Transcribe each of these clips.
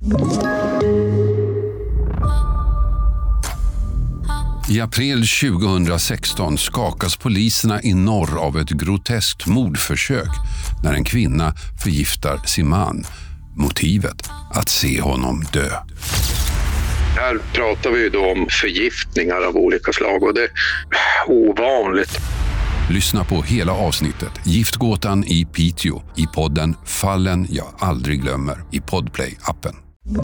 I april 2016 skakas poliserna i norr av ett groteskt mordförsök när en kvinna förgiftar sin man. Motivet att se honom dö. Här pratar vi då om förgiftningar av olika slag och det är ovanligt. Lyssna på hela avsnittet Giftgåtan i Piteå i podden Fallen jag aldrig glömmer i Podplay-appen.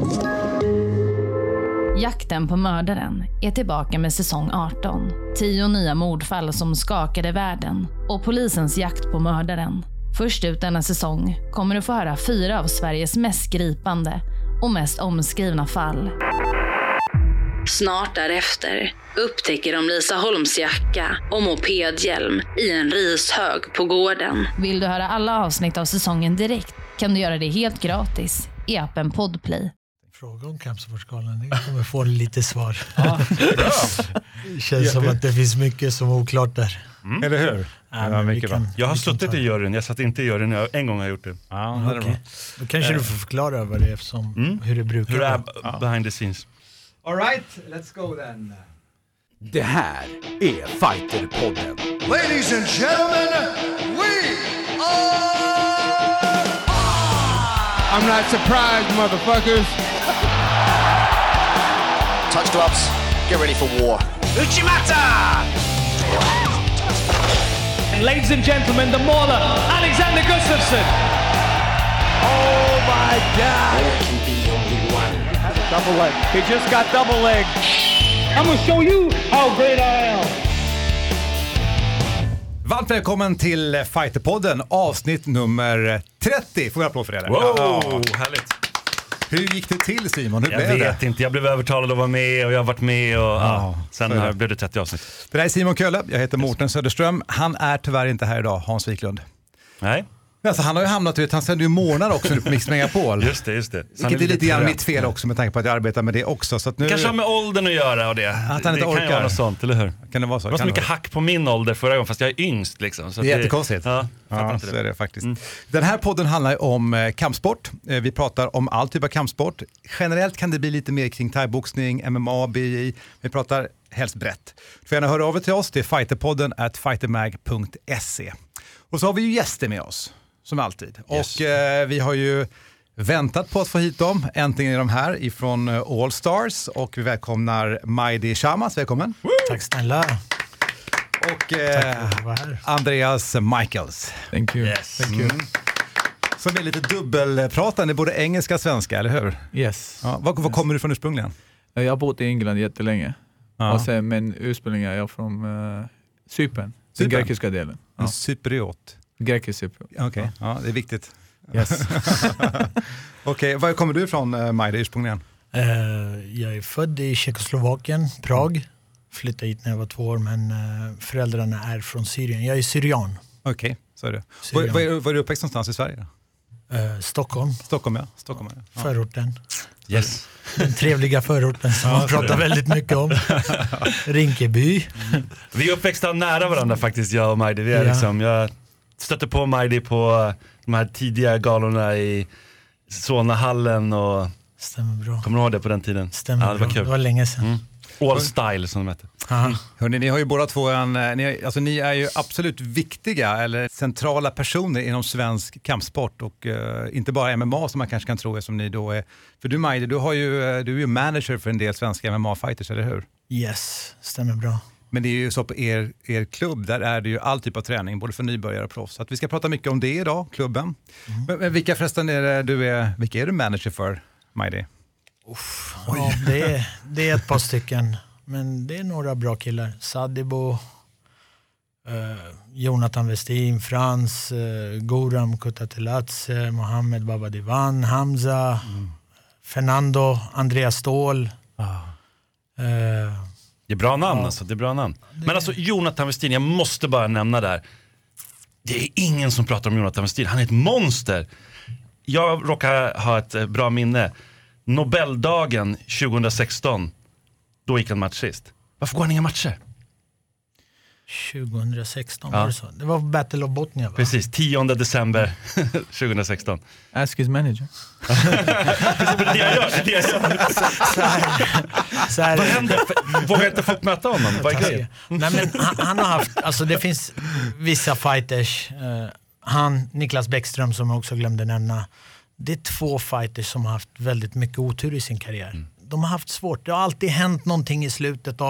Jakten på mördaren är tillbaka med säsong 18. 10 nya mordfall som skakade världen och polisens jakt på mördaren. Först ut denna säsong kommer du få höra 4 av Sveriges mest gripande och mest omskrivna fall. Snart därefter upptäcker de Lisa Holms jacka och mopedhjälm i en rishög på gården. Vill du höra alla avsnitt av säsongen direkt kan du göra det helt gratis i appen Podplay. Fråga om Kampsportsgalan, det kommer få lite svar. Det känns som att det finns mycket som är oklart där. Eller hur? Ja, mycket jag har suttit i juryn, jag satt inte i juryn, en gång har jag gjort det. Ja, det är bra. Då kanske du får förklara vad det är eftersom hur det brukar vara. Hur det är behind the scenes. All right, let's go then. Det här är Fighterpodden. Ladies and gentlemen, we are... I'm not surprised, motherfuckers. Touch gloves, get ready for war. Uchimata! And ladies and gentlemen, the mauler, Alexander Gustafsson. Oh my God! There can be only one. Double leg. He just got double leg. I'm gonna show you how great I am. Varmt välkommen till Fighterpodden, avsnitt nummer 30. Får jag applåd för det? Wow, härligt. Hur gick det till, Simon? Jag vet inte, jag blev övertalad att vara med och jag har varit med och sen blev det 30 avsnitt. Det där är Simon Kölle, jag heter Mårten Söderström. Han är tyvärr inte här idag, Hans Wiklund. Nej. Alltså, han har ju hamnat, han sänder ju månader också nu på Mix Megapol. Just det. Vilket är lite grann mitt fel också med tanke på att jag arbetar med det också. Så att nu... Kanske har med åldern att göra och det. Att han inte det orkar. Kan ju vara något sånt, eller hur? Kan det vara så? Det var så mycket hack på min ålder förra gången, fast jag är yngst liksom. Så det är jättekonstigt. Ja, så är det faktiskt. Den här podden handlar ju om kampsport. Vi pratar om all typ av kampsport. Generellt kan det bli lite mer kring thaiboxning, MMA, BI. Vi pratar helst brett. Du får gärna höra av er till oss. Det är fighterpodden@fightermag.se. Och så har vi ju gäster med oss. Som alltid. Yes. Och vi har ju väntat på att få hit dem. Äntligen är de här ifrån All Stars. Och vi välkomnar Majdi Shamas. Välkommen. Woo! Tack snälla. Och Andreas Michaels. Thank you. Yes. Thank you. Som är lite dubbelpratande, både engelska och svenska, eller hur? Yes. Ja, var kommer du från ursprungligen? Jag har bott i England jättelänge. Och sen, men ursprungligen är jag från Cypern. Den grekiska delen. En cypriot. Grekisk. Okej, ja, det är viktigt. Yes. Okej, var kommer du ifrån, Majdi, ursprungligen? Jag är född i Tjeckoslovakien, Prag. Flyttade hit när jag var 2 år, men föräldrarna är från Syrien. Jag är syrian. Okej, så är det. Var är du uppväxt någonstans i Sverige då? Stockholm. Stockholm. Förorten. Yes. Den trevliga förorten som man pratar väldigt mycket om. Rinkeby. Vi är uppväxta nära varandra faktiskt, jag och Majdi. Vi är liksom, jag stötte på Majdi på de här tidiga galorna i Solnahallen och... Stämmer bra. Kommer du ihåg det på den tiden? Stämmer det var bra. Kul. Det var länge sedan. All Style som de heter. Hörrni, ni har ju båda två ni är ju absolut viktiga eller centrala personer inom svensk kampsport och inte bara MMA som man kanske kan tro är som ni då är. För du, Majdi, du är ju manager för en del svenska MMA-fighters, eller hur? Yes, stämmer bra. Men det är ju så på er klubb, där är det ju all typ av träning, både för nybörjare och proffs. Så att vi ska prata mycket om det idag, klubben. Men vilka förresten vilka är du manager för, Majdi? Ja, det är ett par stycken, men det är några bra killar. Sadibo, Jonathan Westin, Frans, Goram Kutatelatse, Mohammed Babadivan, Hamza, Fernando, Andreas Ståhl. Det är bra namn alltså, det är bra namn. Men alltså Jonathan Westin, jag måste bara nämna där. Det är ingen som pratar om Jonathan Westin, han är ett monster. Jag råkar ha ett bra minne. Nobeldagen 2016, då gick han match sist. Varför går han inga matcher? 2016 var det så. Det var Battle of Botnia, va? Precis, 10 december 2016. Ask his manager. Det jag gör. Så här. Vad händer? Vågar inte folk möta honom? Vad är grejen? Nej, men han har haft, alltså det finns vissa fighters, Niklas Bäckström som jag också glömde nämna. Det är 2 fighters som har haft väldigt mycket otur i sin karriär. De har haft svårt. Det har alltid hänt någonting i slutet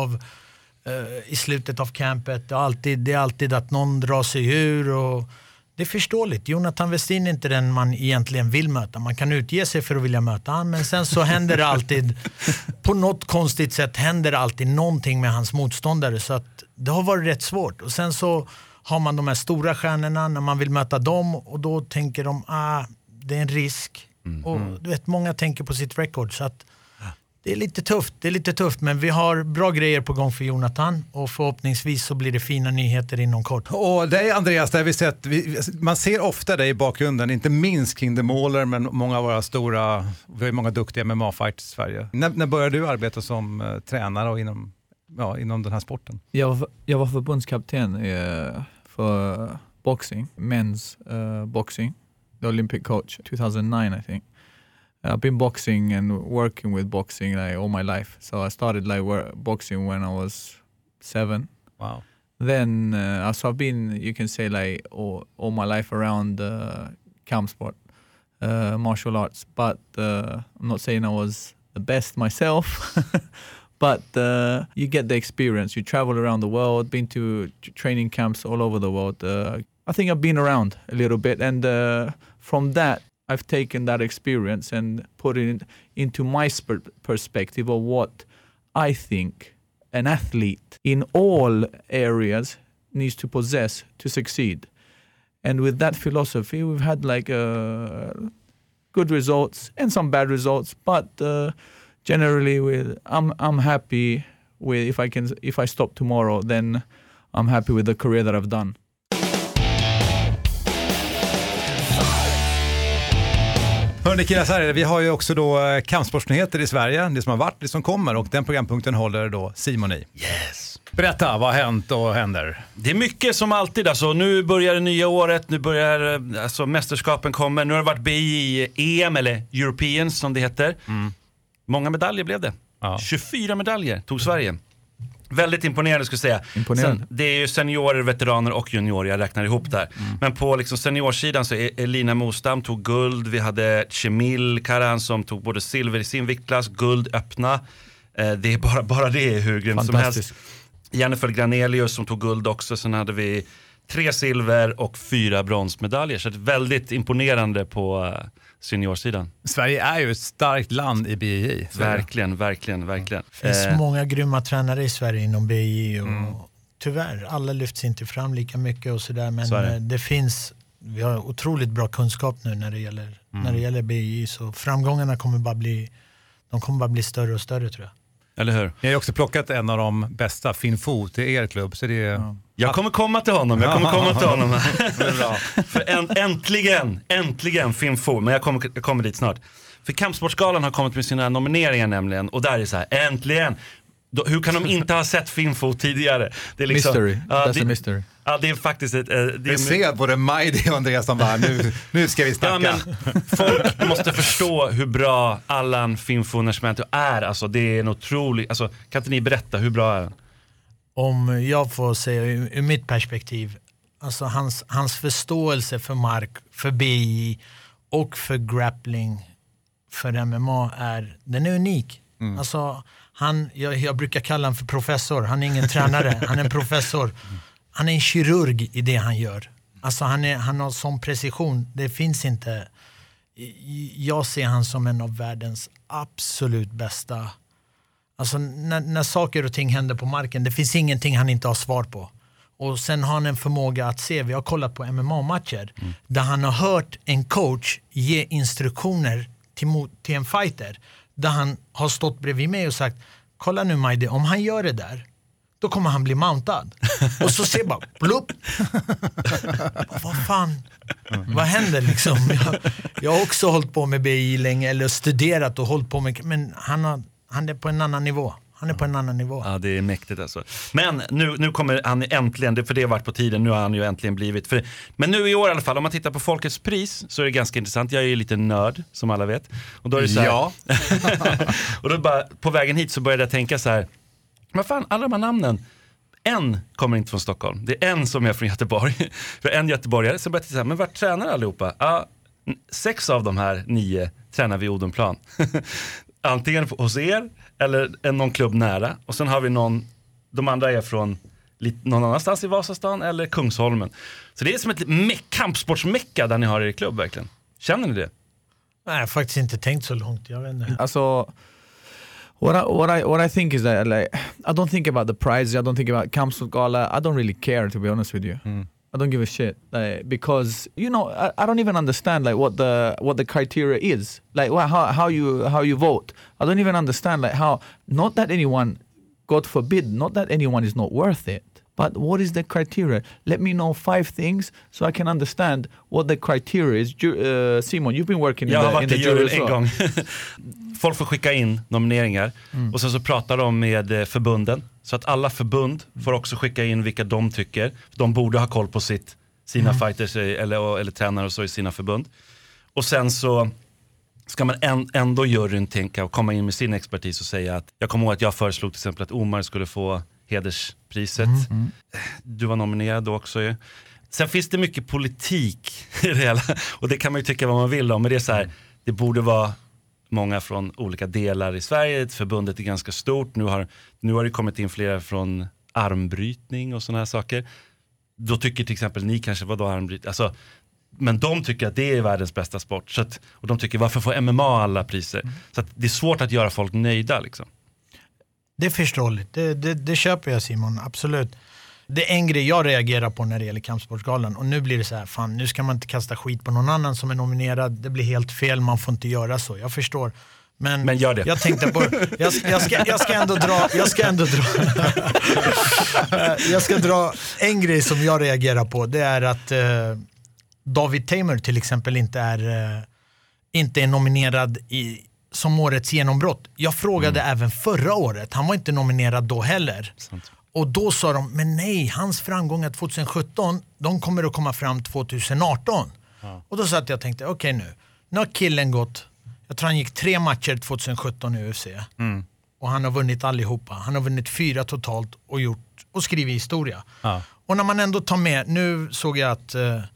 av campet. Det är alltid att någon drar sig ur, och det är förståeligt. Jonathan Westin är inte den man egentligen vill möta. Man kan utge sig för att vilja möta han, men sen så händer det alltid på något konstigt sätt händer det alltid någonting med hans motståndare, så att det har varit rätt svårt. Och sen så har man de här stora stjärnorna när man vill möta dem, och då tänker de det är en risk. Och du vet, många tänker på sitt record, så att det är lite tufft, men vi har bra grejer på gång för Jonathan, och förhoppningsvis så blir det fina nyheter inom kort. Och dig Andreas, där vi sett, man ser ofta dig i bakgrunden, inte minst King the Mauler, men många av våra stora, vi har många duktiga MMA-fighters i Sverige. När började du arbeta som tränare och inom den här sporten? Jag var förbundskapten för boxing, men's boxing, the Olympic coach, 2009 I think. I've been boxing and working with boxing like all my life. So I started boxing when I was 7. Wow. Then so I've been, you can say, like all my life around kampsport, martial arts. But I'm not saying I was the best myself. But you get the experience. You travel around the world, been to training camps all over the world. I think I've been around a little bit, and from that, I've taken that experience and put it into my perspective of what I think an athlete in all areas needs to possess to succeed. And with that philosophy, we've had like good results and some bad results, but generally, I'm happy with if I stop tomorrow, then I'm happy with the career that I've done. Hörrni killar, så här, vi har ju också då kampsportsnyheter i Sverige, det som har varit, det som kommer, och den programpunkten håller då Simon i. Yes. Berätta, vad har hänt och händer? Det är mycket som alltid, alltså. Nu börjar det nya året, nu börjar mästerskapen kommer. Nu har det varit BI-EM eller Europeans som det heter. Många medaljer blev det. 24 medaljer tog Sverige. Väldigt imponerande skulle jag säga. Sen, det är ju seniorer, veteraner och juniorer, jag räknar ihop där. Men på liksom seniorsidan så är Elina Mostam tog guld. Vi hade Cemil Karan som tog både silver i sin viktklass, guld öppna. Det är bara det är hur grymt som helst. Jennifer Granelius som tog guld också. Sen hade vi 3 silver och 4 bronsmedaljer. Så det är väldigt imponerande på seniorsidan. Sverige är ju ett starkt land i BI. Verkligen. Det finns många grymma tränare i Sverige inom BI och tyvärr, alla lyfts inte fram lika mycket och sådär, men vi har otroligt bra kunskap nu när det gäller BI, så framgångarna kommer bara bli större och större, tror jag. Eller hur? Ni har också plockat en av de bästa, Finn Fo, till er klubb. Så det är... Jag kommer komma till honom. För äntligen Finn Fo. Men jag kommer dit snart. För Kampsportsgalan har kommit med sina nomineringar nämligen. Och där är så här, äntligen. Hur kan de inte ha sett Finn Fo tidigare? Det är liksom, mystery. That's a mystery. Ja, det är faktiskt vi ser både Majdi och Andreas som bara, nu ska vi snacka. Ja, men folk måste förstå hur bra Allan Finn Fo Nascimento är. Alltså, det är en otrolig... Alltså, kan inte ni berätta, hur bra är han? Om jag får säga ur mitt perspektiv, alltså hans förståelse för mark, för BI och för grappling, för MMA den är unik. Alltså, jag brukar kalla honom för professor. Han är ingen tränare, han är en professor. Han är en kirurg i det han gör. Alltså han har sån precision. Det finns inte. Jag ser han som en av världens absolut bästa. Alltså när saker och ting händer på marken, det finns ingenting han inte har svar på. Och sen har han en förmåga att se, vi har kollat på MMA-matcher där han har hört en coach ge instruktioner till en fighter, där han har stått bredvid mig och sagt, kolla nu Majdi, om han gör det där, då kommer han bli mountad. Och så ser bara, plupp. Vad fan? Vad händer liksom? Jag har också hållit på med BI länge, eller studerat och hållit på med, men han är på en annan nivå. Han är på en annan nivå. Ja, det är mäktigt alltså. Men nu kommer han äntligen, för det har varit på tiden, nu har han ju äntligen blivit. Men nu i år i alla fall, om man tittar på Folkets pris så är det ganska intressant. Jag är ju lite nörd, som alla vet. Och då är det så här, ja. och då bara, på vägen hit så började jag tänka så här, vad fan, alla de här namnen, en kommer inte från Stockholm. Det är en som är från Göteborg. För en göteborgare, så började jag säga, men vart tränar allihopa? Ja, 6 av de här 9 tränar vi i Odenplan. Antingen hos er eller någon klubb nära. Och sen har vi de andra är från någon annanstans i Vasastan eller Kungsholmen. Så det är som ett kampsportsmecka där ni har er klubb verkligen. Känner ni det? Nej, jag har faktiskt inte tänkt så långt. Jag vet inte. Alltså, what I think is that, like, I don't think about the prizes. I don't think about Kampsportsgala. I don't really care, to be honest with you. I don't give a shit, like, because I don't even understand like what the criteria is, like how you vote. I don't even understand like how, not that anyone, God forbid, not that anyone is not worth it, but what is the criteria? Let me know 5 things so I can understand what the criteria is. Simon, you've been working in the jury en gång. Folk får skicka in nomineringar och sen så pratar de med förbunden. Så att alla förbund får också skicka in vilka de tycker. De borde ha koll på sina fighters eller tränare och så i sina förbund. Och sen så ska man ändå juryn tänka och komma in med sin expertis och säga att jag kommer ihåg att jag föreslog till exempel att Omar skulle få hederspriset. Du var nominerad då också ju. Sen finns det mycket politik i det hela. Och det kan man ju tycka vad man vill om. Men det är så här, det borde vara många från olika delar i Sverige. Förbundet är ganska stort. Nu har det kommit in flera från armbrytning och såna här saker. Då tycker till exempel ni kanske, vadå armbrytning? Alltså, men de tycker att det är världens bästa sport. Så att, och de tycker, varför får MMA alla priser? Så att det är svårt att göra folk nöjda liksom. Det är förståeligt. Det köper jag, Simon, absolut. Det är en grej jag reagerar på när det gäller Kampsportsgalan. Och nu blir det så här, fan, nu ska man inte kasta skit på någon annan som är nominerad. Det blir helt fel, man får inte göra så. Jag förstår. Men gör det. Jag tänkte på, jag ska dra en grej som jag reagerar på. Det är att David Tamer till exempel inte är nominerad som årets genombrott. Jag frågade även förra året. Han var inte nominerad då heller. Sant. Och då sa de, men nej, hans framgångar 2017, de kommer att komma fram 2018. Ja. Och då satt jag och tänkte, okej, nu har killen gått, jag tror han gick 3 matcher 2017 i UFC. Och han har vunnit allihopa. Han har vunnit 4 totalt och skrivit historia. Ja. Och när man ändå tar med, nu såg jag att,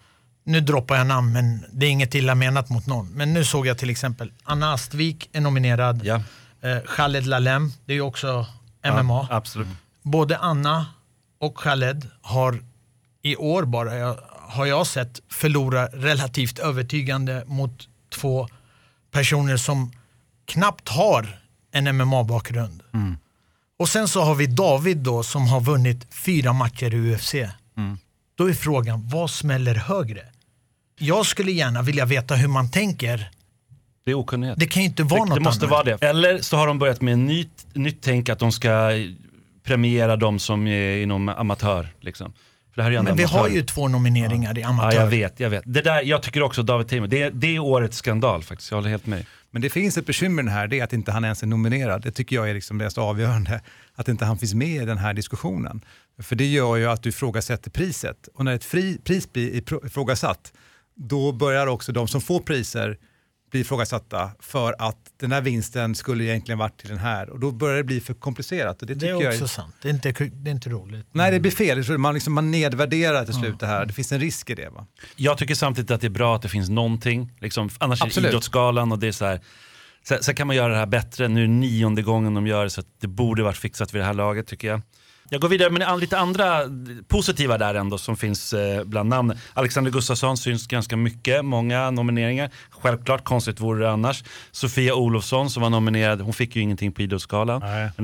nu droppar jag namn, men det är inget illa menat mot någon. Men nu såg jag till exempel, Anna Astvik är nominerad. Ja. Khaled Lalem, det är ju också MMA. Ja, absolut. Både Anna och Khaled har i år bara, har jag sett, förlora relativt övertygande mot 2 personer som knappt har en MMA-bakgrund. Och sen så har vi David då, som har vunnit 4 matcher i UFC. Då är frågan, vad smäller högre? Jag skulle gärna vilja veta hur man tänker. Det är okunnighet. Det kan ju inte vara något annat. Det måste vara det. Eller så har de börjat med en nytt tänk att de ska premiera de som är inom amatör liksom. För det här är men vi har ju 2 nomineringar i amatör. Ja, jag vet. Det där, jag tycker också David Tamer, det är årets skandal faktiskt. Jag håller helt med. Men det finns ett bekymmer med den här, det är att inte han ens är nominerad. Det tycker jag är liksom mest avgörande. Att inte han finns med i den här diskussionen. För det gör ju att du ifrågasätter priset. Och när ett pris blir ifrågasatt, då börjar också de som får priser bli ifrågasatta för att den här vinsten skulle egentligen varit till den här. Och då börjar det bli för komplicerat. Och det är också sant. Det är inte roligt. Nej, det blir fel. Man nedvärderar till slut det här. Det finns en risk i det, va? Jag tycker samtidigt att det är bra att det finns någonting. Liksom, annars är det idrottsgalan och det är så här. Så kan man göra det här bättre. Nu är 9:e gången de gör det, så att det borde varit fixat vid det här laget, tycker jag. Jag går vidare med lite andra positiva där ändå som finns bland namn. Alexander Gustafsson syns ganska mycket, många nomineringar. Självklart, konstigt vore det annars. Sofia Olofsson som var nominerad, hon fick ju ingenting på idrottsgalan.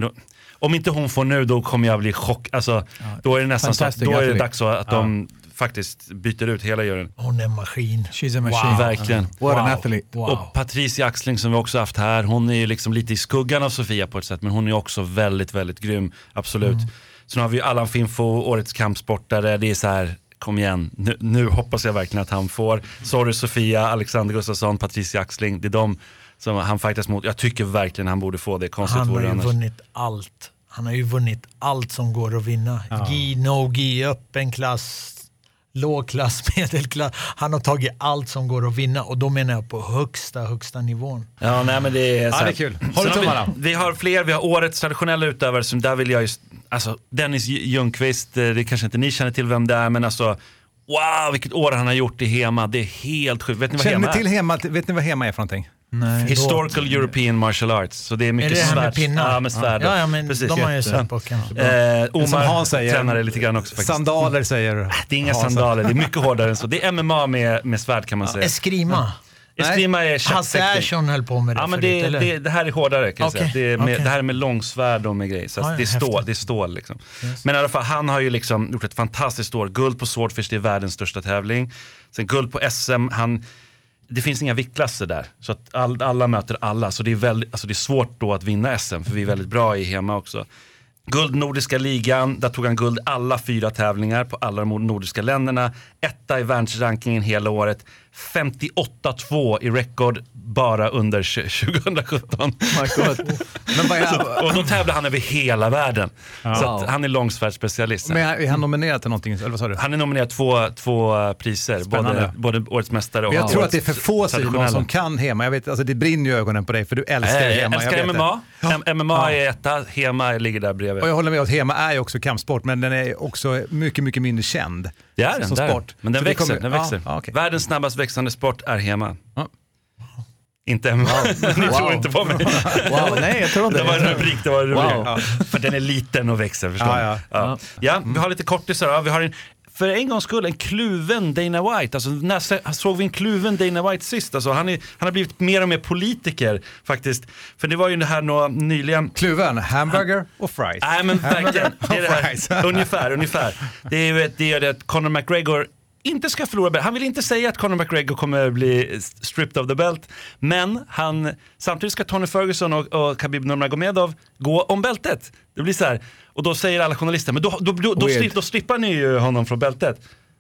Om inte hon får nu, då kommer jag bli chock. Alltså, då är det nästan så, då är det dags så att de faktiskt byter ut hela juryn. Hon är en maskin. She's a machine. Wow. Verkligen. What an athlete. Wow. Och Patricia Axling som vi också haft här, hon är ju liksom lite i skuggan av Sofia på ett sätt, men hon är också väldigt, väldigt grym. Absolut. Så nu har vi Allan Finfo, årets kampsportare. Det är så här, kom igen. Nu hoppas jag verkligen att han får. Sorry Sofia, Alexander Gustafsson, Patricia Axling. Det är de som han fightas mot. Jag tycker verkligen han borde få det. Konstigt han har ju annars. vunnit allt. Han har ju vunnit allt som går att vinna. Gi, no-gi, öppen klass, låg klass, medelklass. Han har tagit allt som går att vinna, och då menar jag på högsta nivån. Ja, nej, men det är, det är kul. Håll tummarna. Vi har fler, vi har årets traditionella utövare som där vill jag just, alltså Dennis Ljungqvist, det kanske inte ni känner till vem det är, men alltså wow, vilket år han har gjort i HEMA. Det är helt sjukt. Vet ni vad HEMA är? Till HEMA, vet ni vad HEMA är för någonting? Nej. Historical European Martial Arts. Så det är mycket svärd. med pinnar? Ja, med svärd. Ja, men precis. de har ju sett på kanske. Omar som Hans säger, tränar det lite grann också faktiskt. Sandaler säger det är inga sandaler, det är mycket hårdare än så. Det är MMA med svärd kan man säga. Eskrima. Eskrima är Hasse Ersson höll på med det. Ja, men det här är hårdare kan jag säga. Det här är med långsvärd och med grejer. Så det är stål liksom. Yes. Men i alla fall, han har ju liksom gjort ett fantastiskt år. Guld på Swordfish, det är världens största tävling. Sen guld på SM, det finns inga viktklasser där. Så att alla möter alla. Så det är svårt då att vinna SM, för vi är väldigt bra i HEMA också. Guld Nordiska ligan, där tog han guld alla 4 tävlingar på alla de nordiska länderna. 1 i världsrankingen hela året. 58-2 i rekord bara under 2017. Och då tävlar han över hela världen. Ja. Så att han är långsvärdsspecialist. Men är han nominerad till någonting? Eller vad sa du? Han är nominerad två priser. Både årets mästare och jag tror att det är för få som kan HEMA. Jag vet, alltså det brinner ju ögonen på dig, för du älskar HEMA. Jag älskar MMA. MMA är etta, HEMA ligger där bredvid. Och jag håller med att HEMA är ju också kampsport, men den är också mycket, mycket mindre känd. Det är som sport. Men den växer. Okay. Världens snabbast växande sport är HEMA. Inte MMA. Ni tror inte på mig. Nej, jag tror inte. Det var en rubrik. Ja. För den är liten och växer, förstår Ja, vi har lite kortisar. Vi har för en gångs skull en kluven Dana White. Alltså, när såg vi en kluven Dana White sist? Alltså, han har blivit mer och mer politiker faktiskt. För det var ju det här nyligen. Kluven, hamburger och fries. Nej, men verkligen. Ungefär. Det är det att Conor McGregor inte ska förlora bält. Han vill inte säga att Conor McGregor kommer bli stripped of the belt, men samtidigt ska Tony Ferguson och Khabib Nurmagomedov gå om bältet. Det blir så här, och då säger alla journalister, men då strippar ni ju honom från bältet.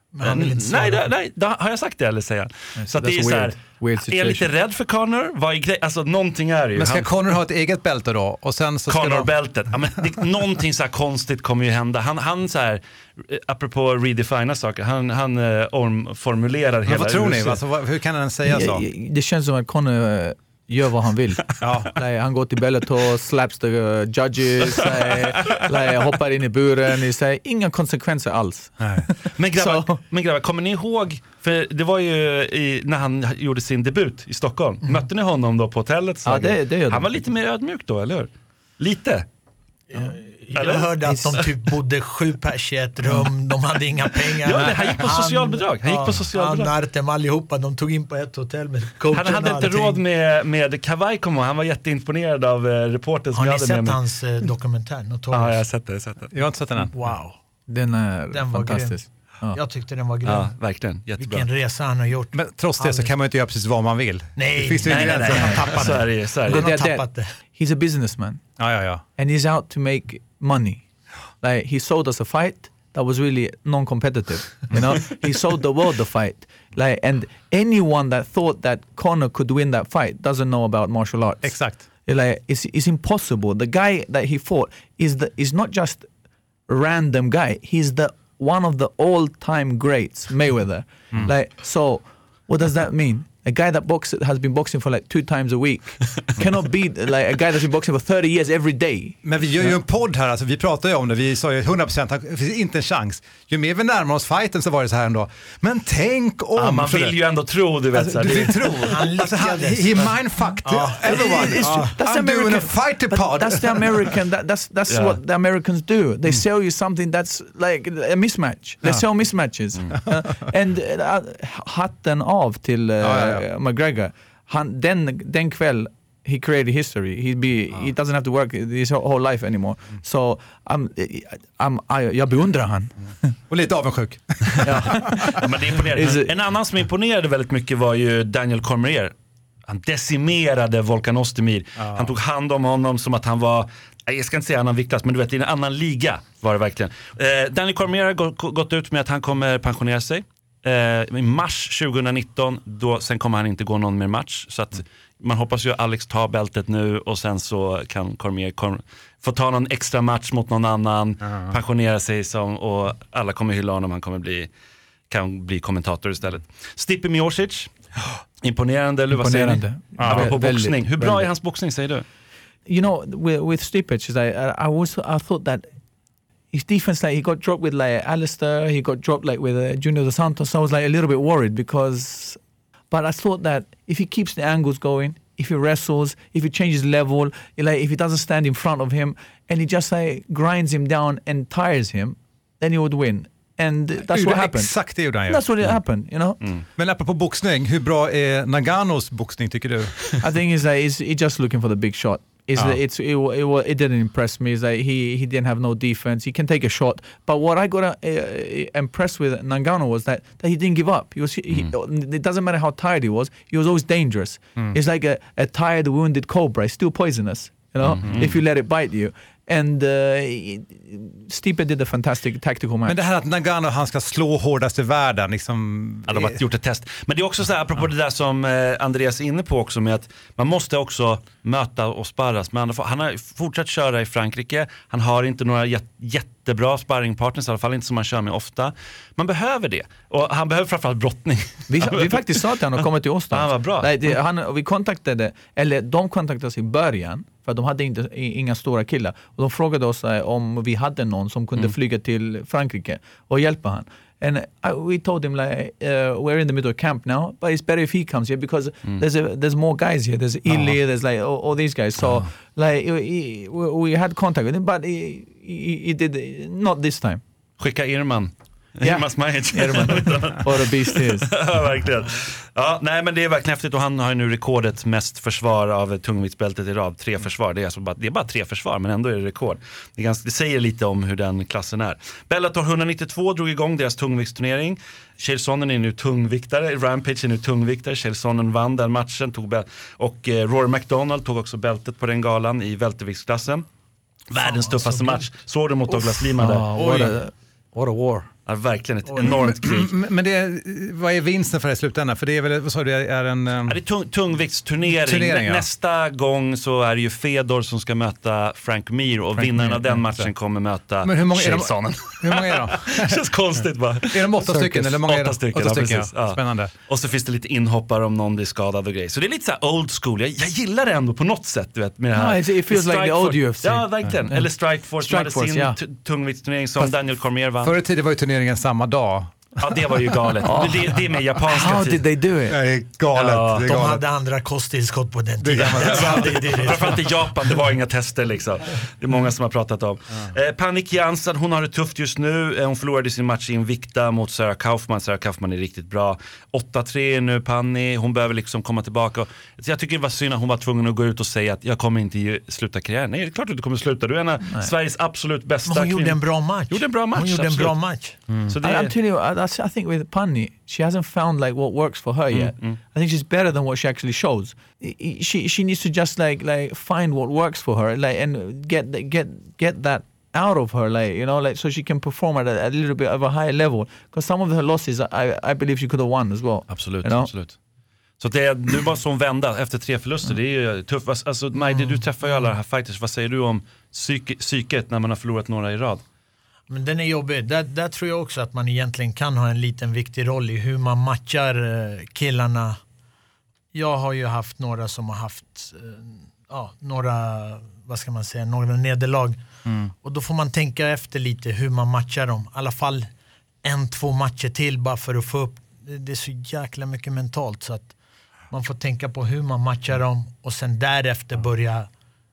Nej, har jag sagt det eller säger han? Så att det är så här, är jag lite rädd för Conor? Vad är alltså någonting är ju. Men ska Conor ha ett eget bälte då? Och sen så ska Conor-bältet. Ja, men någonting så här konstigt kommer ju hända. Han så här, apropå redefina saker, han omformulerar hela. Men vad tror ni? Alltså, hur kan han säga så? Det känns som att Conor gör vad han vill. Han går till Bellator, slaps the judges, hoppar in i buren, inga konsekvenser alls. Men grabbar, kommer ni ihåg, för det var ju när han gjorde sin debut i Stockholm. Mötte ni honom då på hotellet? Han var lite mer ödmjuk då, eller hur? Lite. Jag hörde att de typ bodde 7 pers i ett rum, de hade inga pengar. Ja, han gick på socialbidrag. Nartem allihopa, de tog in på ett hotell med coachen. Han hade inte råd med kavaj, han var jätteimponerad av reportern som jag hade med. Har ni sett hans dokumentär? Ja, jag har sett det. Jag har inte sett den än. Wow. Den är fantastisk. Ja. Jag tyckte den var grym. Ja, verkligen. Jättebra. Vilken resa han har gjort. Men trots det så kan man inte göra precis vad man vill. Nej, det finns ju gränser. Han tappade det. Han har tappat det. He's a businessman. Ja. And he's out to make money. Like, he sold us a fight that was really non-competitive. You know, he sold the world the fight. Like, and anyone that thought that Conor could win that fight doesn't know about martial arts. Exakt. Like, it's impossible. The guy that he fought is not just a random guy. He's one of the all-time greats, Mayweather. Like, so what does that mean? A guy that has been boxing for like 2 times a week cannot beat like a guy that's been boxing for 30 years every day. Men vi gör ju en podd här, alltså, vi pratar ju om det, vi sa ju 100%, det finns inte en chans. Ju mer vi närmar oss fighten så var det så här ändå. Men tänk om... Ja, man vill ju ändå tro, du vet. Alltså, du vill tro. He mindfucked everyone. I'm doing a fighter pod. That's the American, that's what the Americans do. They sell you something that's like a mismatch. They sell mismatches. And hatten av till... McGregor, den kväll he created history. He doesn't have to work his whole life anymore. So jag beundrar han. Och lite avundsjuk. Men det imponerade. En annan som imponerade väldigt mycket var ju Daniel Cormier. Han decimerade Volkan Ozdemir. Han tog hand om honom som att han var, jag ska inte säga annan viktklass, men du vet, i en annan liga var det verkligen. Daniel Cormier har gått ut med att han kommer pensionera sig i mars 2019, sen kommer han inte gå någon mer match, så att Man hoppas ju att Alex tar bältet nu och sen så kan Cormier få ta någon extra match mot någon annan, pensionera sig och alla kommer hylla honom, han kan bli kommentator istället. Stipe Miocic, imponerande eller vad säger ni? På boxning. Hur bra är hans boxning, säger du? You know, with Stipe, I thought that his defense, like he got dropped with like Alistair, he got dropped like with Junior Dos Santos. So I was like a little bit worried but I thought that if he keeps the angles going, if he wrestles, if he changes level, like if he doesn't stand in front of him and he just like grinds him down and tires him, then he would win. And that's what happened. Exakt det gjorde han ju. That's what happened, you know. Men apropå boxning, hur bra är Ngannou's boxning tycker du? I think he's just looking for the big shot. It didn't impress me. It's like he didn't have no defense. He can take a shot, but what I got impressed with Ngannou was that he didn't give up. It doesn't matter how tired he was always dangerous. It's like a tired, wounded cobra. It's still poisonous, you know, if you let it bite you. And Stipe did a fantastic tactical match. Men det här att Ngannou, han ska slå hårdast i världen liksom... Ja, de har gjort ett test. Men det är också så här, apropå det där som Andreas är inne på också, med att man måste också möta och sparras med andra. Han har fortsatt köra i Frankrike. Han har inte några jättebra sparringpartners, i alla fall inte som man kör med ofta. Man behöver det. Och han behöver framförallt brottning. Vi faktiskt sa att han har kommit till oss. Han var bra. Vi kontaktade, eller de kontaktade oss i början, för de hade inga stora killar. Och de frågade oss om vi hade någon som kunde flyga till Frankrike och hjälpa han. And we told him like we're in the middle of camp now, but it's better if he comes here because there's more guys here. There's Ili, there's like all these guys. So like we had contact with him, but he did not this time. Skicka Irman. Irmas Majic. What a beast he is. Ja, verkligen. Ja, nej, men det är verkligen häftigt, och han har ju nu rekordet mest försvar av tungviktsbältet i rad. 3 försvar, det är bara 3 försvar, men ändå är det rekord. Det säger lite om hur den klassen är. Bellator 192 drog igång deras tungviktsturnering. Chael Sonnen är nu tungviktare, Rampage är nu tungviktare. Chael Sonnen vann den matchen, och Rory McDonald tog också bältet på den galan i välterviktsklassen. Världens tuffaste match. Såg du mot Douglas Lima där? What a war. Ja, verkligen ett enormt krig. Men vad är vinsten för det i slutändan? För det är väl, vad sa du, är en... det är tungviktsturnering. Nästa gång så är det ju Fedor som ska möta Frank Mir, och vinnaren av den matchen kommer möta Chael Sonnen. Hur många är de? Det känns konstigt va? Är de 8 stycken? Eller många 8 stycken, ja, precis. Ja. Spännande. Och så finns det lite inhoppar om någon blir skadad och grejer. Så det är lite så här old school. Jag gillar det ändå på något sätt, du vet, med det här. It feels like the old UFC. Ja, verkligen. Eller Strikeforce som hade sin tungviktsturnering som Daniel Cormier vann. Förr i tiden var ju turneringen samma dag. Ja, det var ju galet. Det är med japanska How did they do it? Det är galet. Ja, det är de galet. hade andra kosttillskott på den tiden. Framförallt i Japan, det var inga tester liksom. Det är många som har pratat om. Panik Jansson, hon har det tufft just nu. Hon förlorade sin match i Invicta mot Sarah Kaufman. Sarah Kaufman är riktigt bra. 8-3 nu, Pani. Hon behöver liksom komma tillbaka. Jag tycker det var synd att hon var tvungen att gå ut och säga att jag kommer inte sluta karriären. Nej, det är klart att du kommer sluta. Du är en av Sveriges absolut bästa. Hon gjorde en bra match. Hon gjorde en bra match. Så det I'm telling you, I think with Pani, she hasn't found like what works for her yet. I think she's better than what she actually shows. She needs to just like find what works for her, like, and get that out of her, like, you know, like, so she can perform at a little bit of a higher level. Because some of her losses, I believe she could have won as well. Absolut, you know? Absolut. Så det är nu bara som vända efter 3 förluster. Det är ju tufft. Alltså, Majdi, du träffar ju alla de här fighters. Vad säger du om psyket när man har förlorat några i rad? Men den är jobbig. Där tror jag också att man egentligen kan ha en liten viktig roll i hur man matchar killarna. Jag har ju haft några som har haft några, vad ska man säga, några nederlag. Och då får man tänka efter lite hur man matchar dem. I alla fall 1-2 matcher till bara för att få upp. Det är så jäkla mycket mentalt, så att man får tänka på hur man matchar dem och sen därefter börja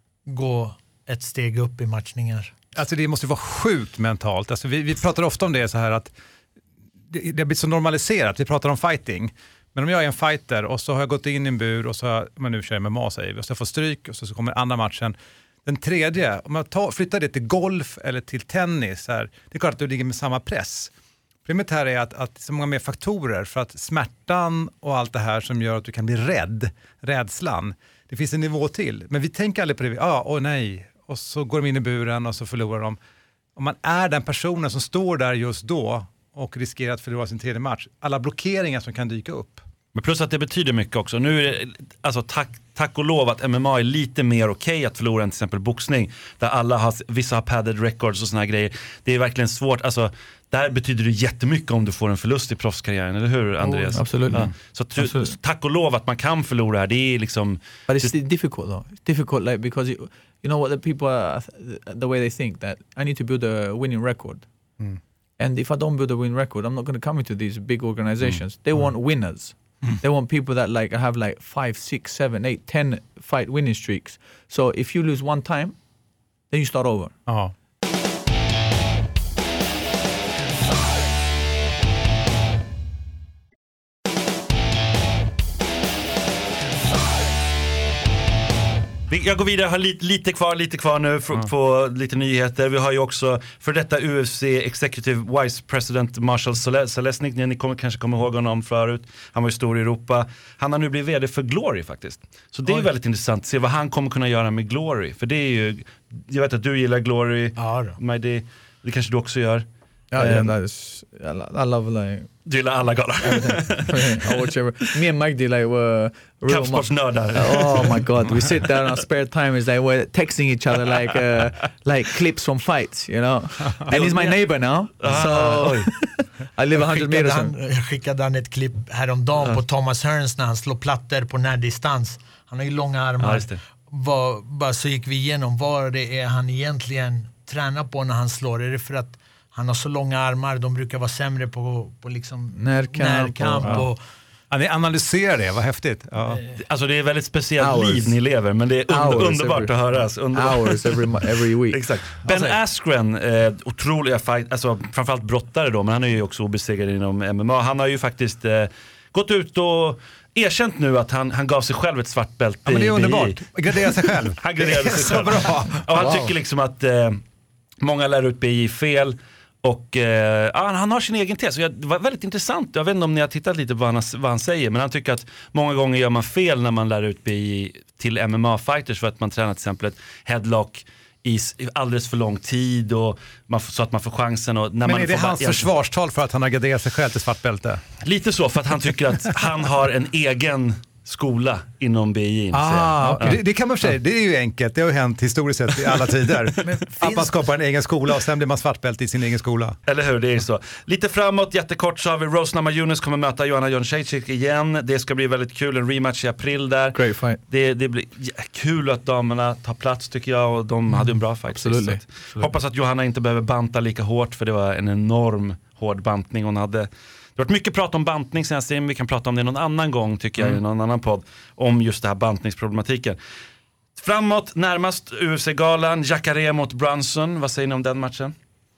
gå ett steg upp i matchningar. Alltså det måste vara sjukt mentalt. Alltså vi pratar ofta om det så här att det har blivit så normaliserat. Vi pratar om fighting. Men om jag är en fighter och så har jag gått in i en bur och så har man nu kör MMA, säger vi, och så får stryk och så kommer andra matchen. Den tredje, om man flyttar det till golf eller till tennis här, det är klart att du ligger med samma press. Problemet här är att det är så många mer faktorer, för att smärtan och allt det här som gör att du kan bli rädslan, det finns en nivå till. Men vi tänker aldrig på det. Nej. Och så går de in i buren och så förlorar de. Om man är den personen som står där just då och riskerar att förlora sin 3:e match, alla blockeringar som kan dyka upp. Men plus att det betyder mycket också. Nu är det alltså tack och lov att MMA är lite mer okej att förlora än till exempel boxning. Där vissa har padded records och såna här grejer. Det är verkligen svårt, alltså där betyder det jättemycket om du får en förlust i proffskarriären, eller hur Andreas? Absolut. Ja. Så tack och lov att man kan förlora här, det är liksom... But it's difficult though. It's difficult like because you know what the people the way they think that I need to build a winning record. And if I don't build a winning record, I'm not going to come into these big organizations. They want winners. They want people that like have like 5, 6, 7, 8, 10 fight winning streaks. So if you lose one time, then you start over. Jag går vidare, har lite kvar nu på lite nyheter. Vi har ju också för detta UFC Executive Vice President Marshall Selesnik. Ni kanske kommer ihåg honom förut. Han var ju stor i Europa. Han har nu blivit vd för Glory faktiskt. Så det är väldigt intressant att se vad han kommer kunna göra med Glory. För det är ju, jag vet att du gillar Glory. Ja då. Det kanske du också gör. Ja, I love like... Du gillar alla galor. I watch me and Mike do like kampsportsnördar. Oh my god, we sit there in our spare time is like we're texting each other like clips from fights, you know. And he's my neighbor now, so I live 100 meters. Jag skickade han ett klipp häromdagen på Thomas Hearns när han slår plattor på närdistans. Han har ju långa armar. Bara så gick vi igenom vad det är han egentligen tränar på när han slår. Är det för att han har så långa armar, de brukar vara sämre på liksom närkamp. Ni analyserar det, vad häftigt. Ja. Alltså det är väldigt speciellt liv ni lever, men det är underbart att höras. Hours every week. Exakt. Ben Askren, otroliga fight, alltså framförallt brottare då, men han är ju också obesegrad inom MMA. Han har ju faktiskt gått ut och erkänt nu att han gav sig själv ett svart bälte. Ja, men det är underbart. Graderar sig själv. Han graderade sig själv. Bra. Och han tycker liksom att många lär ut BJ fel. Och han har sin egen tes. Det var väldigt intressant. Jag vet inte om ni har tittat lite på vad han säger, men han tycker att många gånger gör man fel när man lär ut BJ till MMA-fighters för att man tränar till exempel ett headlock i alldeles för lång tid och så att man får chansen. Och när men är det hans försvarstal för att han har graderat sig själv till svartbälte? Lite så, för att han tycker att han har en egen skola inom BJ. Det kan man säga, det är ju enkelt. Det har ju hänt historiskt sett i alla tider. Att man skapar en egen skola och sen blir man svartbälte i sin egen skola. Eller hur, det är så. Lite framåt, jättekort, så har vi Rose Namajunas kommer möta Joanna Jędrzejczyk igen. Det ska bli väldigt kul, en rematch i april där. Great fight. Det blir kul att damerna tar plats tycker jag, och de hade en bra fight. Absolut. Hoppas att Johanna inte behöver banta lika hårt, för det var en enorm hård bantning hon hade. Det har varit mycket prat om bantning senast, vi kan prata om det någon annan gång tycker jag i någon annan podd, om just det här bantningsproblematiken. Framåt, närmast UFC-galan, Jacare mot Brunson. Vad säger ni om den matchen?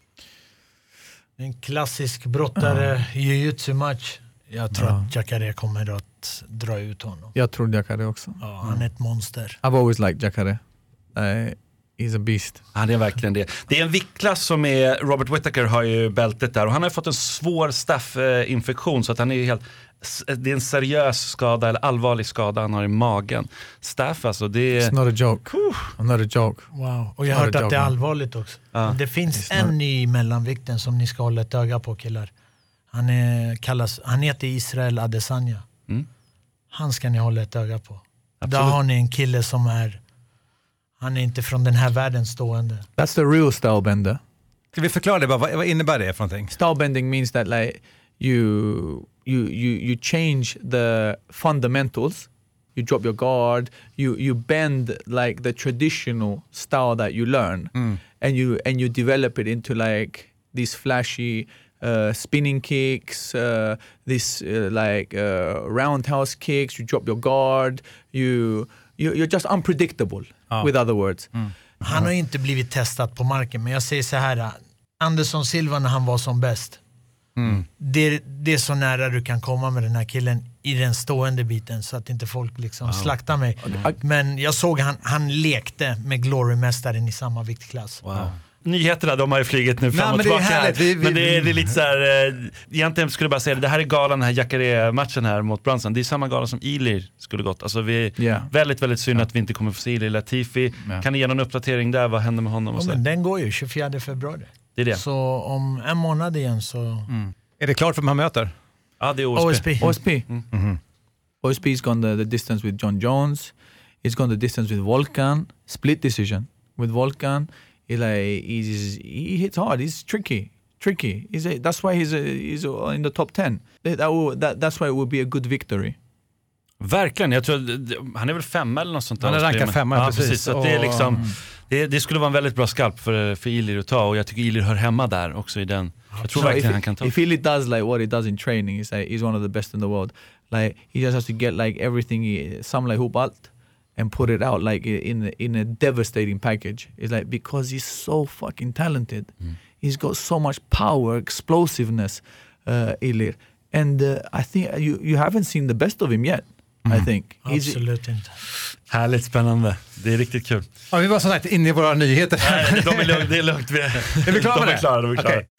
En klassisk brottare jiu-jitsu-match. Jag tror att Jacare kommer att dra ut honom. Jag tror Jacare också. Ja, han är ett monster. I've always liked Jacare. He's a beast. Ja, det är verkligen det. Det är en viktklass som är, Robert Whittaker har ju bältet där och han har fått en svår staphinfektion, så att han är helt, det är en seriös skada eller allvarlig skada han har i magen. Staph alltså, det är... It's not a joke. I'm not a joke. Wow. Och jag har hört att det är allvarligt också. Det finns en i mellanvikten som ni ska hålla ett öga på, killar. Han heter Israel Adesanya. Han ska ni hålla ett öga på. Absolut. Där har ni en kille som han är inte från den här världen stående. That's the real stylebender. Ska vi förklara det bara? Vad innebär det för någonting? Stylebending means that like you change the fundamentals. You drop your guard. You bend like the traditional style that you learn, and you develop it into like these flashy spinning kicks, roundhouse kicks. You drop your guard. You're just unpredictable, with other words. Han har inte blivit testad på marken, men jag säger så här: Anderson Silva när han var som bäst. Det är så nära du kan komma med den här killen i den stående biten, så att inte folk liksom slaktar mig. Men jag såg han lekte med Glory-mästaren i samma viktklass. Wow. Nyheterna, de har ju flugit nu fram och tillbaka. Men det är lite så här, egentligen skulle jag bara säga det här är galan, den här Jacare-matchen här mot Brunson. Det är samma gala som Ilir skulle gått. Alltså väldigt, väldigt synd att vi inte kommer få se Ilir Latifi. Kan ni ge någon uppdatering där? Vad händer med honom? Och så? Men den går ju 24 februari. Det är det. Så om en månad igen så... Är det klart för man möter? Ja, det är OSP. OSP's gone the distance with John Jones. He's gone the distance with Volkan, split decision with Volkan. He hits hard. He's tricky. That's why he's in the top 10. That's why it would be a good victory. Verkligen, jag tror han är väl 5 eller något sånt där. Han är rankad 5, precis. Så det är liksom det skulle vara en väldigt bra skalp för Ilir att ta, och jag tycker Ilir hör hemma där också i den. Jag tror verkligen han kan ta. If Ilir does like what he does in training, he's one of the best in the world. Like he just has to get like everything samla ihop allt and put it out like in a devastating package. It's like because he's so fucking talented. He's got so much power, explosiveness, Ilir. And I think you haven't seen the best of him yet. I think. Absolut inte. Härligt spännande. Det är riktigt kul. Ja, vi var som sagt inne i våra nyheter. Nej, det är lugnt. Är vi klara med det? De är klara. Okay.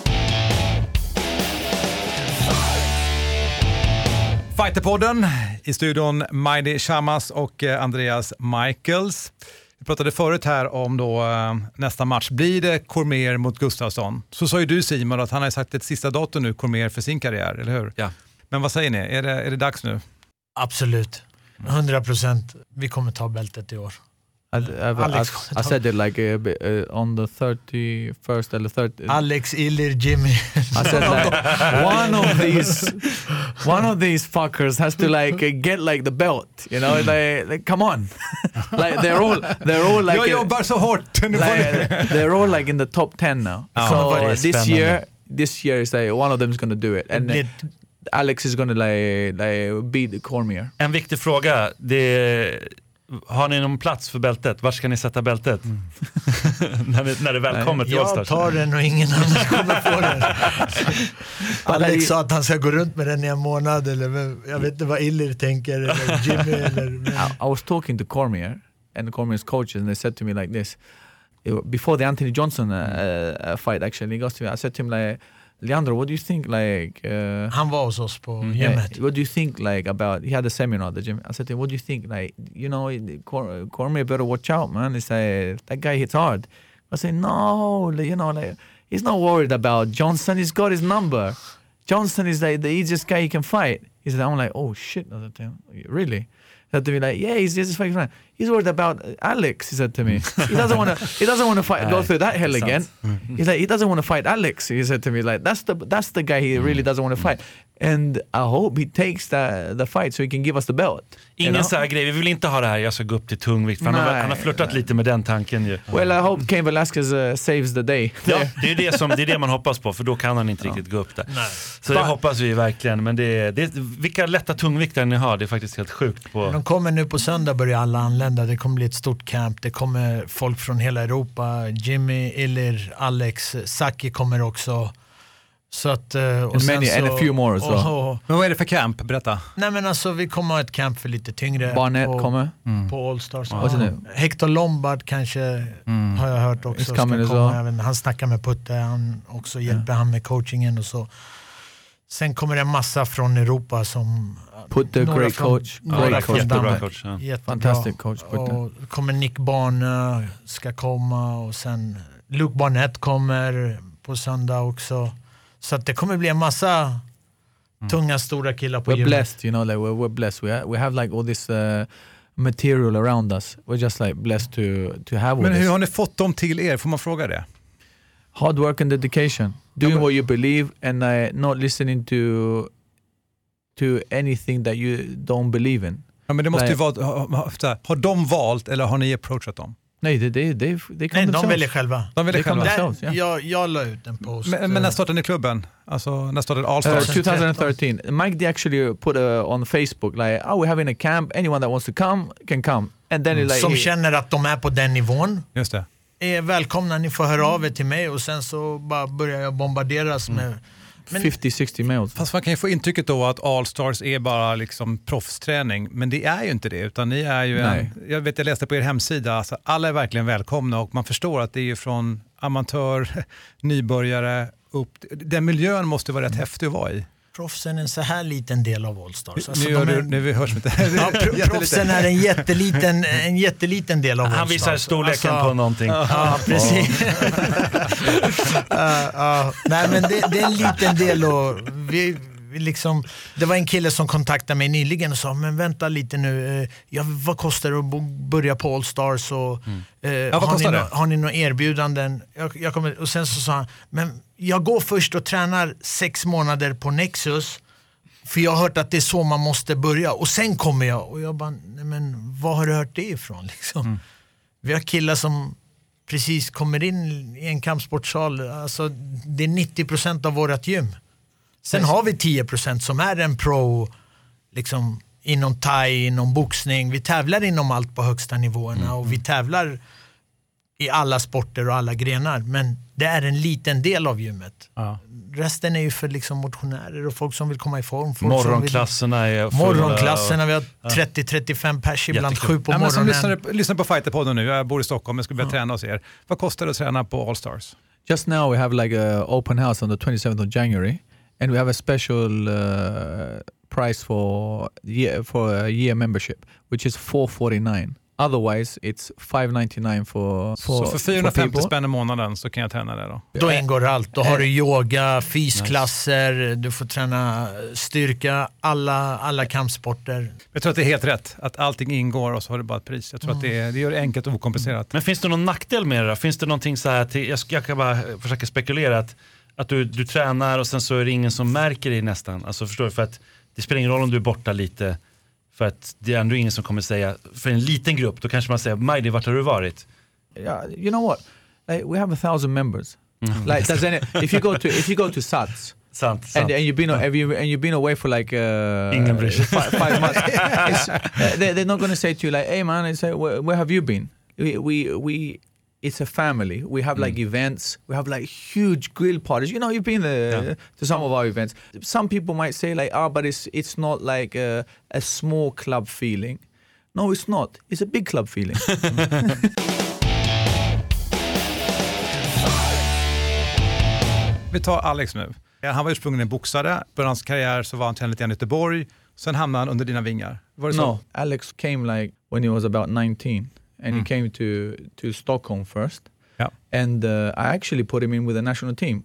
Fighterpodden i studion, Majdi Shammas och Andreas Michaels. Vi pratade förut här om då nästa match. Blir det Cormier mot Gustafsson? Så sa ju du, Simon, att han har sagt ett sista datum nu, Cormier, för sin karriär, eller hur? Ja. Men vad säger ni? Är det dags nu? Absolut. 100%. Vi kommer ta bältet i år. I said it like on the 31st eller 30th. Alex, Ilir, Jimmy. I said like one of these fuckers has to like get like the belt, you know? Like come on, like they're all like. Jag jobbar så hårt. Like, they're all like in the top 10 now. So this year is like one of them is going to do it, and Alex is going to like beat Cormier. En viktig fråga, har ni någon plats för bältet? Var ska ni sätta bältet? när det väl kommer till All-Stars? Jag tar den och ingen annan kommer få den. Alex sa att han ska gå runt med den i en månad, eller jag vet inte vad Ilir tänker, eller Jimmy eller... I was talking to Cormier and Cormier's coaches, and they said to me like this, before the Anthony Johnson fight actually, he goes to me, I said to him like, Leandro, what do you think like... Han var hos oss på gymmet. What do you think like about... He had a seminar at the gym. I said to him, what do you think like... You know, Cormier better watch out, man. He said, that guy hits hard. I said, no, you know, like... He's not worried about Johnson. He's got his number. Johnson is like the easiest guy he can fight. He said, I'm like, oh shit. I said to him, really? He said to me like, yeah, he's just fighting friend. He's worried about Alex, he said to me. He doesn't want to fight, go through that hell again. He's like, he doesn't want to fight Alex. He said to me like, that's the guy he really doesn't want to fight. And I hope he takes the fight so he can give us the belt. Ingen så här grej, vi vill inte ha det här, jag ska gå upp till tungvikt. För han har flirtat lite med den tanken ju. Well, I hope Cain Velasquez saves the day. Ja, det är det man hoppas på, för då kan han inte riktigt gå upp där. Nej. Så det hoppas vi verkligen, men vilka lätta tungvikter ni har, det är faktiskt helt sjukt. De kommer nu på söndag, börjar alla anlända, det kommer bli ett stort camp, det kommer folk från hela Europa, Jimmy, Ilir, Alex, Saki kommer också. Så att, och and a few more as well. Men vad är det för camp? Berätta. Nej men alltså vi kommer ha ett camp för lite tyngre. Barnett kommer. På All-Stars. Hector Lombard kanske har jag hört också. Han snackar med Putte, han också hjälper han med coachingen och så. Sen kommer det en massa från Europa som... Putte, great coach. Jättebra coach. Fantastic coach. Och kommer Nick Barne ska komma, och sen Luke Barnett kommer på söndag också. Så att det kommer bli en massa tunga, stora killar på gymmet. We're blessed, you know, like we're blessed. We have like all this material around us. We're just like blessed to have all Men hur this. har ni fått dem till er? Får man fråga det? Hard work and dedication. Doing what you believe and not listening to anything that you don't believe in. Ja, men det måste ju vara... Har de valt eller har ni approachat dem? Nej, de väljer själva. De väljer själva. Jag la ut en post. Men när startade ni klubben? Alltså, när startade All-Stars? 2013. Mike D actually put on Facebook like, we're having a camp. Anyone that wants to come can come. And then like, som känner att de är på den nivån. Just det. Är välkomna, ni får höra av er till mig, och sen så bara börjar jag bombarderas med 50-60 mails. Fast man kan ju få intrycket då att All-Stars är bara liksom proffsträning, men det är ju inte det, utan ni är ju jag läste på er hemsida, alltså alla är verkligen välkomna, och man förstår att det är ju från amatör, nybörjare upp, den miljön måste vara rätt häftig att vara i. Proffsen är en så här liten del av All-Stars. Alltså nu vi hörs inte. Proffsen är en jätteliten del av All-Stars. Han visar storleken på någonting. Ja, precis. Nej, men det är en liten del, och liksom, det var en kille som kontaktade mig nyligen och sa, men vänta lite nu, vad kostar det att börja på All Stars? Och, har ni några erbjudanden? Och sen så sa han, men jag går först och tränar 6 månader på Nexus, för jag har hört att det är så man måste börja, och sen kommer jag. Och jag bara, nej, men vad har du hört det ifrån? Liksom? Vi har killar som precis kommer in i en kampsportsal, alltså det är 90% av vårat gym. Sen har vi 10% som är en pro, liksom inom thai, inom boxning. Vi tävlar inom allt på högsta nivåerna och vi tävlar i alla sporter och alla grenar, men det är en liten del av gymmet. Resten är ju för liksom motionärer och folk som vill komma i form. Morgonklasserna är fulla. Morgonklasserna, vi har 30-35 pers ibland, 7 på morgonen. Som lyssnar på Fighterpodden nu, jag bor i Stockholm, jag ska börja träna hos er. Vad kostar det att träna på All Stars? Just now we have like a open house on the 27th of January, and we have a special price for a year membership, which is $449. Otherwise it's $599 for så för 450 spänn i månaden så kan jag träna det då? Då ingår allt. Då har du yoga, fysklasser, du får träna styrka, alla kampsporter. Jag tror att det är helt rätt, att allting ingår och så har du bara ett pris. Jag tror att det gör det enkelt och okomplicerat. Men finns det någon nackdel med det då? Finns det någonting så här, jag kan bara försöka spekulera att du tränar och sen så är det ingen som märker dig nästan. Alltså förstår du, för att det spelar ingen roll om du är borta lite. För att det är ändå ingen som kommer säga, för en liten grupp, då kanske man säger, Majdi, vart har du varit? Yeah, you know what? Like, we have 1,000 members. Like, if you go to SATS, Sant. And you've been away for like 5 months. They're not going to say to you like, "Hey man," they say, "Where have you been?" We it's a family. We have like events. We have like huge grill parties. You know, you've been to some of our events. Some people might say like, but it's not like a small club feeling. No, it's not. It's a big club feeling. Vi tar Alex nu. Han var ursprungligen boxare. På hans karriär så var han tränare lite i Göteborg. Sen hamnade han under dina vingar. Var det så? No, Alex came like when he was about 19. And he came to Stockholm first. Yeah. And I actually put him in with the national team.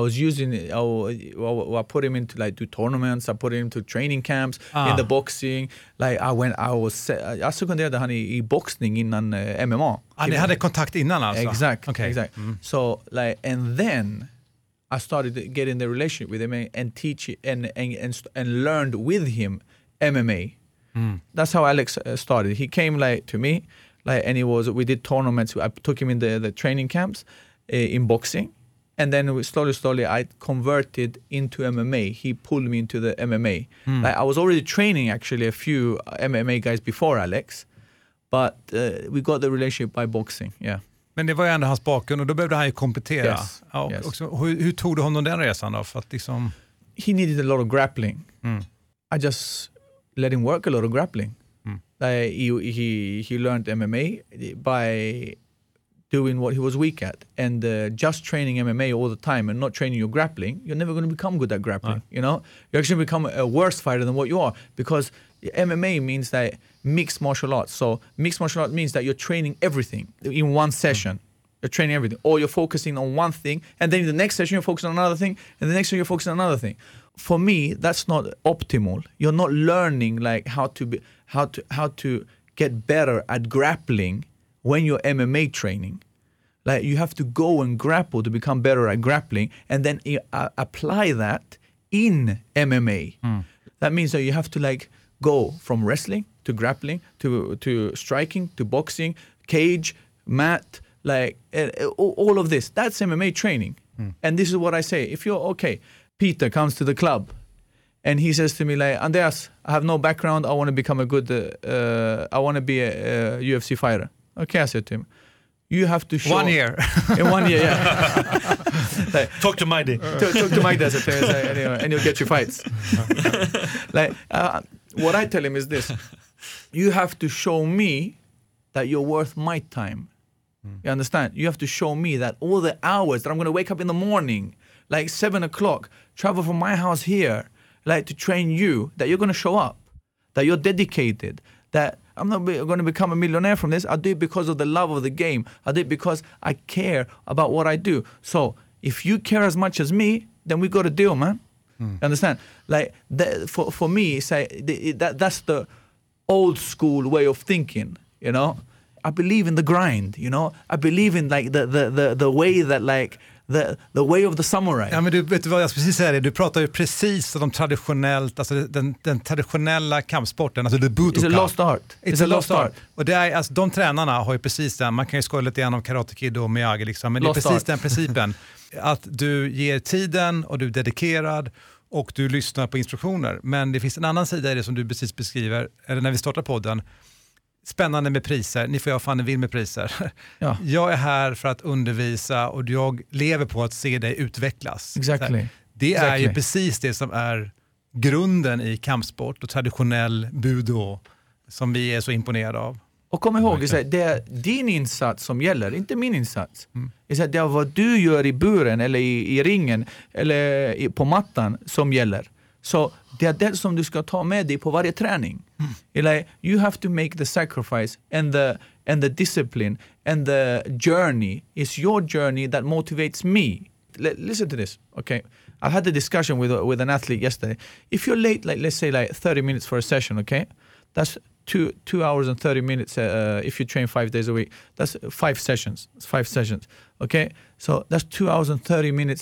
I put him into like do tournaments. I put him into training camps in the boxing. Like jag sekunderade han i boxning innan MMA. Ni hade kontakt innan alltså? Exact. Okay. Exact. So like, and then I started getting the relationship with him and teach and learned with him MMA. That's how Alex started. He came like to me. Like, and we did tournaments. I took him in the training camps in boxing, and then we slowly I converted into MMA. He pulled me into the MMA. Like, I was already training actually a few MMA guys before Alex, but we got the relationship by boxing. Yeah. Men det var ju ändå hans bakgrund och då behövde han ju komplettera. Yes. Ja, yes. Också, hur tog du honom den resan då? För att liksom... He needed a lot of grappling. I just let him work a lot of grappling. He learned MMA by doing what he was weak at, and just training MMA all the time and not training your grappling, you're never going to become good at grappling. You know, you actually become a worse fighter than what you are, because MMA means that mixed martial arts. So mixed martial arts means that you're training everything in one session. You're training everything, or you're focusing on one thing, and then in the next session you're focusing on another thing, and the next one you're focusing on another thing. For me, that's not optimal. You're not learning like how to get better at grappling when you're MMA training. Like, you have to go and grapple to become better at grappling, and then apply that in MMA. That means that you have to like go from wrestling to grappling to striking to boxing, cage, mat, like all of this. That's MMA training. And this is what I say. If you're okay, Peter comes to the club and he says to me like, Andreas, I have no background. I want to become I want to be a UFC fighter. Okay, I said to him, you have to show 1 year. In 1 year, yeah. Like, talk to Majdi. Talk to Majdi, I said to him, and you'll get your fights. Like, what I tell him is this: you have to show me that you're worth my time. You understand? You have to show me that all the hours that I'm going to wake up in the morning, like 7 o'clock, travel from my house here, like to train you, that you're going to show up, that you're dedicated, that I'm not going to become a millionaire from this. I do it because of the love of the game. I do it because I care about what I do. So if you care as much as me, then we got a deal, man. You understand? Like for me, say that's the old school way of thinking. You know, I believe in the grind. You know, I believe in like the way that like the way of the samurai. Ja, men du vet vad jag precis säger det. Du pratar ju precis om traditionellt, alltså den traditionella kampsporten, alltså the Budokan. It's a lost art. It's a lost art. Och det är, alltså, de tränarna har ju precis den, man kan ju skoja lite igenom Karate Kid och Miyagi liksom, men det är precis den principen. Att du ger tiden och du är dedikerad och du lyssnar på instruktioner. Men det finns en annan sida i det som du precis beskriver, eller när vi startar podden. Spännande med priser, ni får göra fan ni vill med priser. Ja. Jag är här för att undervisa och jag lever på att se dig utvecklas. Exactly. Det är ju precis det som är grunden i kampsport och traditionell budo som vi är så imponerade av. Och kom ihåg, det är din insats som gäller, inte min insats. Det är vad du gör i buren eller i ringen eller på mattan som gäller. Så det är det som du ska ta med dig på varje träning. Like, you have to make the sacrifice and the discipline and the journey. It's your journey that motivates me. Listen to this, okay? I had a discussion with an athlete yesterday. If you're late, like let's say like 30 minutes for a session, okay? That's 2 hours and 30 minutes if you train 5 days a week. That's 5 sessions. It's 5 sessions, okay? So that's 2 hours and 30 minutes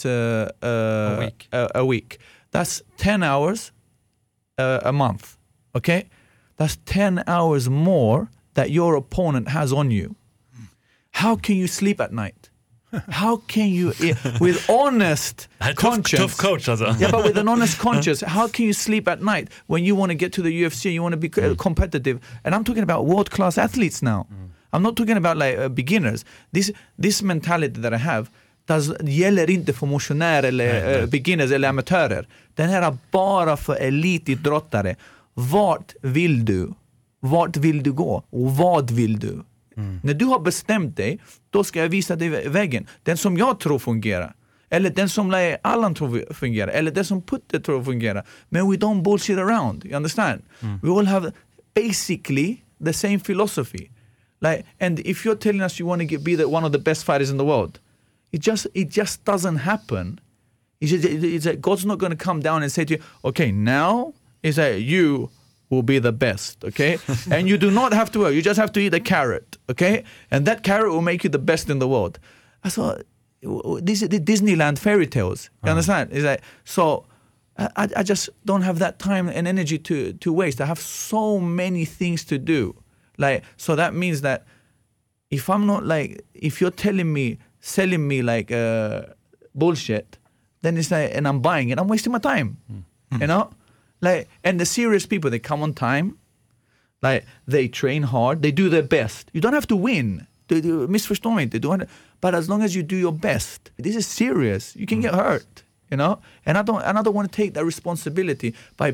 a week. That's 10 hours a month, okay? That's 10 hours more that your opponent has on you. How can you sleep at night? How can you, with honest conscience... Tough coach alltså. Yeah, but with an honest conscience, how can you sleep at night when you want to get to the UFC, you want to be competitive? And I'm talking about world-class athletes now. I'm not talking about like beginners. This mentality that I have gäller inte för motionärer eller beginners eller amatörer. Den här är bara för elitidrottare. Vart vill du? Vart vill du gå? Och vad vill du? När du har bestämt dig, då ska jag visa dig vägen. Den som jag tror fungerar. Eller den som Allan tror fungerar. Eller den som Putte tror fungerar. Men we don't bullshit around. You understand? We all have basically the same philosophy. Like, and if you're telling us you want to be one of the best fighters in the world, it just doesn't happen. It's like God's not going to come down and say to you, okay, now it's like you will be the best, okay? And you do not have to work. You just have to eat a carrot, okay? And that carrot will make you the best in the world. Also, this is the Disneyland fairy tales. You understand? It's like, so I just don't have that time and energy to waste. I have so many things to do. Like, so that means that if I'm not like, if you're selling me like bullshit, then it's like, and I'm buying it, I'm wasting my time, you know? Like, and the serious people, they come on time, like they train hard, they do their best. You don't have to win. Missförstå mig inte. But as long as you do your best, this is serious. You can get hurt, you know. And I don't want to take that responsibility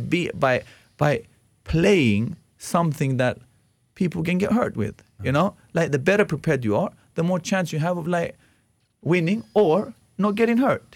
by playing something that people can get hurt with, you know. Like the better prepared you are, the more chance you have of like winning or not getting hurt.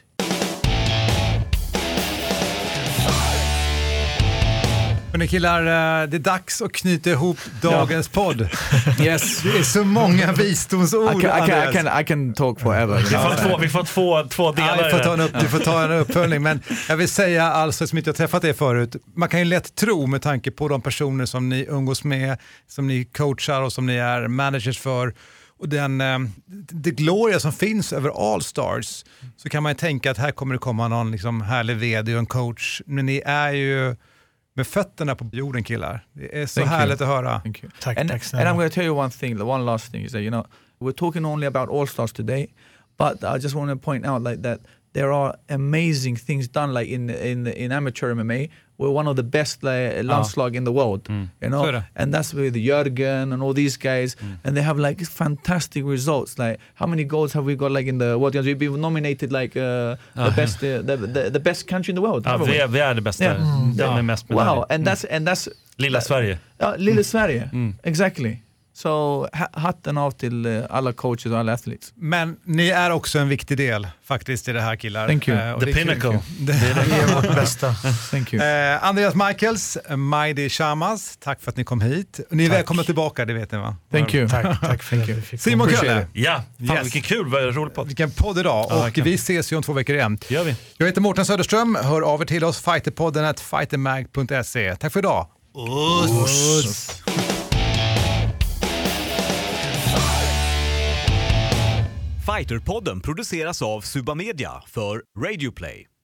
Men killar, det är dags att knyta ihop dagens podd. Yes. Det är så många visdomsord. I can talk forever. Vi får två delar. Du får ta en uppföljning. Men jag vill säga, alltså, som inte jag träffat er förut, man kan ju lätt tro med tanke på de personer som ni umgås med, som ni coachar och som ni är managers för, och det gloria som finns över All Stars, så kan man ju tänka att här kommer det komma någon liksom härlig vd och en coach. Men ni är ju med fötterna på jorden, killar. Det är så härligt att höra. Thank you. And I'm going to tell you one last thing is that, you know, we're talking only about All Stars today, but I just want to point out like that there are amazing things done like in amateur MMA. We're one of the best landslag in the world, you know, and that's with Jürgen and all these guys, and they have like fantastic results. Like, how many goals have we got like in the world? We've been nominated like the best country in the world. Ja, vi är det bästa. Den med mest medaljer. Wow, and that's lilla Sverige. Lilla Sverige, exactly. Så hatten av till alla coaches och alla athletes. Men ni är också en viktig del faktiskt i det här, killar. Thank you. The pinnacle. Det är vårt bästa. Thank you. Andreas Michaels, Maidi Shamas, tack för att ni kom hit. Ni är välkomna tillbaka, det vet ni va? Thank you. Tack för att vi fick Simon Kölle. Ja, fan vilken kul, rolig podd. Vilken podd idag. Och vi ses ju om 2 veckor igen. Gör vi. Jag heter Mårten Söderström. Hör av er till oss, fighterpodden@fightermag.se. Tack för idag. Uss. Fighterpodden produceras av Suba Media för Radio Play.